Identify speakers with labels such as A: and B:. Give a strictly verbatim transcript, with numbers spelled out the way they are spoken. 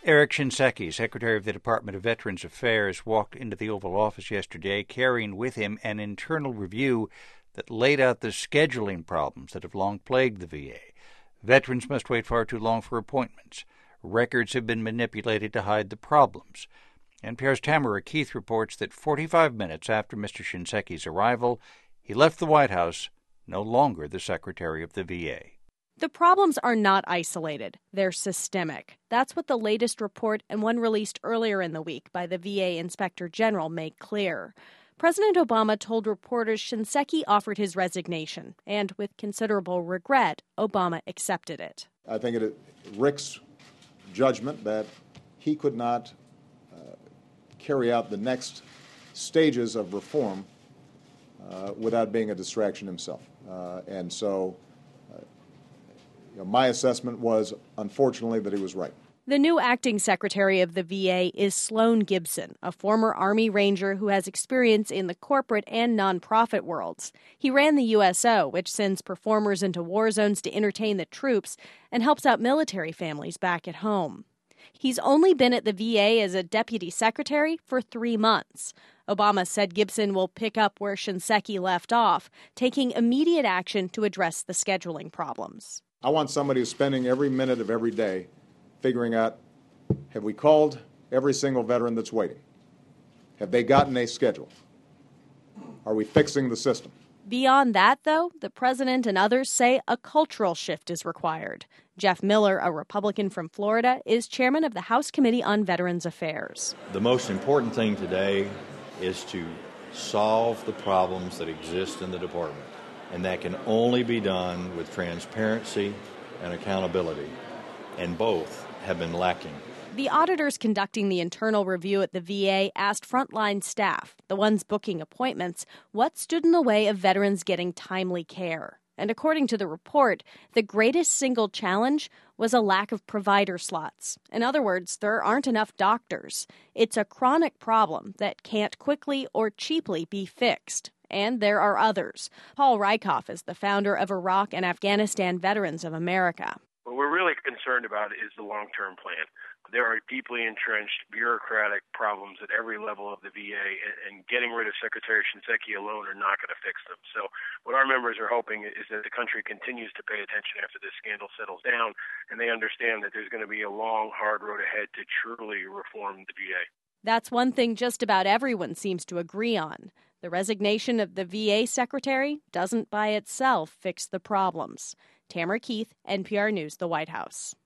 A: Eric Shinseki, Secretary of the Department of Veterans Affairs, walked into the Oval Office yesterday carrying with him an internal review that laid out the scheduling problems that have long plagued the V A. Veterans must wait far too long for appointments. Records have been manipulated to hide the problems. N P R's Tamara Keith reports that forty-five minutes after Mister Shinseki's arrival, he left the White House, no longer the Secretary of the V A.
B: The problems are not isolated. They're systemic. That's what the latest report and one released earlier in the week by the V A Inspector General make clear. President Obama told reporters Shinseki offered his resignation, and with considerable regret, Obama accepted it.
C: I think it is Rick's judgment that he could not uh, carry out the next stages of reform uh, without being a distraction himself. Uh, and so You know, my assessment was, unfortunately, that he was right.
B: The new acting secretary of the V A is Sloan Gibson, a former Army Ranger who has experience in the corporate and nonprofit worlds. He ran the U S O, which sends performers into war zones to entertain the troops and helps out military families back at home. He's only been at the V A as a deputy secretary for three months. Obama said Gibson will pick up where Shinseki left off, taking immediate action to address the scheduling problems.
C: I want somebody who's spending every minute of every day figuring out, have we called every single veteran that's waiting? Have they gotten a schedule? Are we fixing the system?
B: Beyond that, though, the president and others say a cultural shift is required. Jeff Miller, a Republican from Florida, is chairman of the House Committee on Veterans Affairs.
D: The most important thing today is to solve the problems that exist in the department. And that can only be done with transparency and accountability. And both have been lacking.
B: The auditors conducting the internal review at the V A asked frontline staff, the ones booking appointments, what stood in the way of veterans getting timely care. And according to the report, the greatest single challenge was a lack of provider slots. In other words, there aren't enough doctors. It's a chronic problem that can't quickly or cheaply be fixed. And there are others. Paul Rykoff is the founder of Iraq and Afghanistan Veterans of America.
E: What we're really concerned about is the long-term plan. There are deeply entrenched bureaucratic problems at every level of the V A, and getting rid of Secretary Shinseki alone are not going to fix them. So what our members are hoping is that the country continues to pay attention after this scandal settles down, and they understand that there's going to be a long, hard road ahead to truly reform the V A.
B: That's one thing just about everyone seems to agree on. The resignation of the V A secretary doesn't by itself fix the problems. Tamara Keith, N P R News, the White House.